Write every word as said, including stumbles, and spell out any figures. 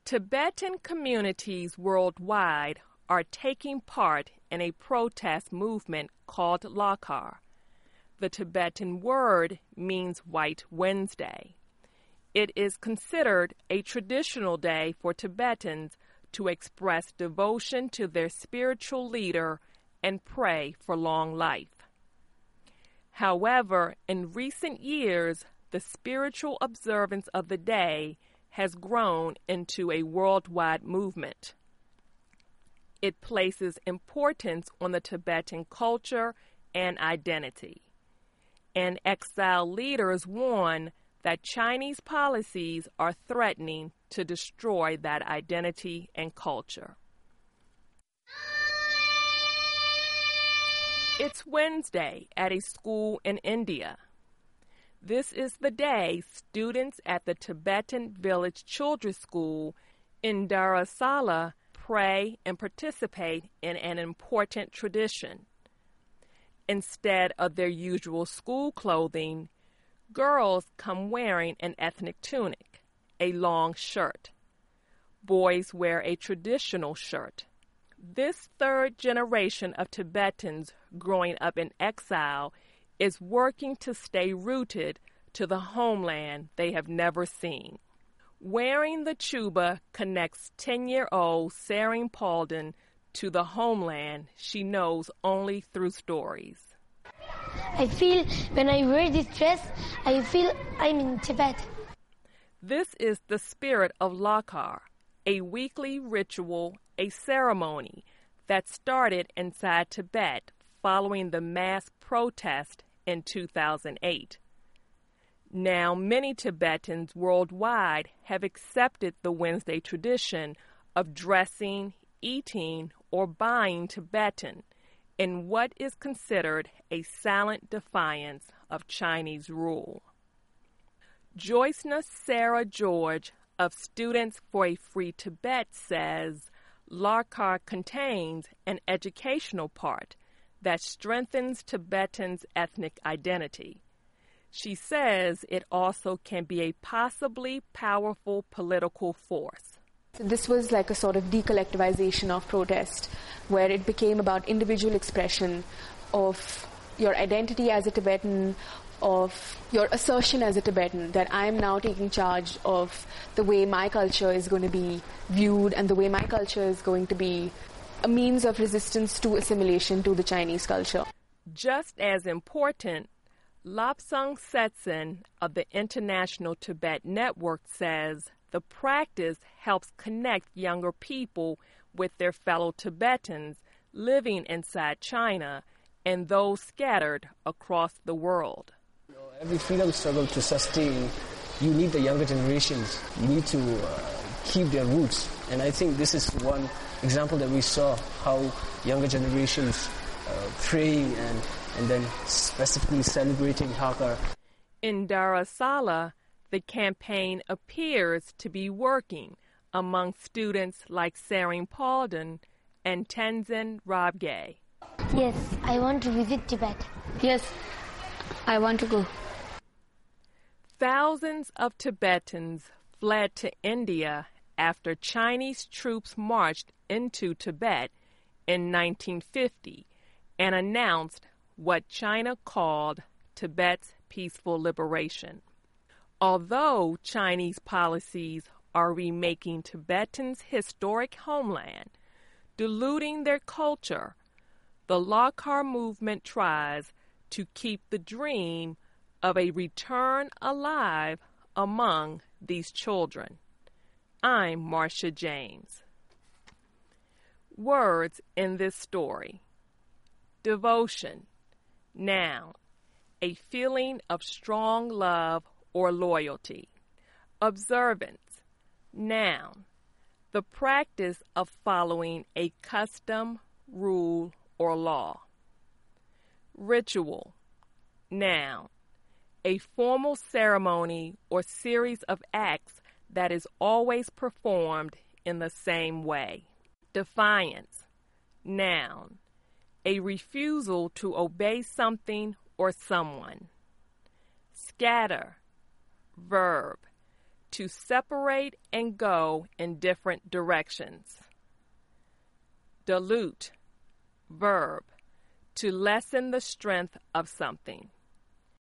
Tibetan communities worldwide are taking part in a protest movement called Lakar. The Tibetan word means White Wednesday. It is considered a traditional day for Tibetans to express devotion to their spiritual leader and pray for long life. However, in recent years, the spiritual observance of the day has grown into a worldwide movement. It places importance on the Tibetan culture and identity. And exile leaders warn that Chinese policies are threatening to destroy that identity and culture. It's Wednesday at a school in India. This is the day students at the Tibetan Village Children's School in Dharamsala pray and participate in an important tradition. Instead of their usual school clothing, girls come wearing an ethnic tunic, a long shirt. Boys wear a traditional shirt. This third generation of Tibetans growing up in exile is working to stay rooted to the homeland they have never seen. Wearing the chuba connects ten-year-old Saring Palden to the homeland she knows only through stories. I feel when I wear this dress, I feel I'm in Tibet. This is the spirit of Lakar, a weekly ritual, a ceremony that started inside Tibet following the mass protest in two thousand eight. Now, many Tibetans worldwide have accepted the Wednesday tradition of dressing, eating, or buying Tibetan in what is considered a silent defiance of Chinese rule. Joycna Sarah George of Students for a Free Tibet says Lakar contains an educational part that strengthens Tibetans' ethnic identity. She says it also can be a possibly powerful political force. So this was like a sort of decollectivization of protest, where it became about individual expression of your identity as a Tibetan, of your assertion as a Tibetan, that I am now taking charge of the way my culture is going to be viewed and the way my culture is going to be a means of resistance to assimilation to the Chinese culture. Just as important, Lobsang Setsen of the International Tibet Network says the practice helps connect younger people with their fellow Tibetans living inside China and those scattered across the world. You know, every freedom struggle to sustain, you need the younger generations. You need to uh, keep their roots. And I think this is one example that we saw, how younger generations uh, pray and, and then specifically celebrating Lakar. In Dharamsala, the campaign appears to be working among students like Saring Palden and Tenzin Rabgay. Yes, I want to visit Tibet. Yes, I want to go. Thousands of Tibetans fled to India after Chinese troops marched into Tibet in nineteen fifty and announced what China called Tibet's peaceful liberation. Although Chinese policies are remaking Tibetans' historic homeland, diluting their culture, the Lakar movement tries to keep the dream of a return alive among these children. I'm Marcia James. Words in this story. Devotion, noun, a feeling of strong love or loyalty. Observance, noun, the practice of following a custom, rule, or law. Ritual, noun, a formal ceremony or series of acts that is always performed in the same way. Defiance, noun, a refusal to obey something or someone. Scatter, verb, to separate and go in different directions. Dilute, verb, to lessen the strength of something.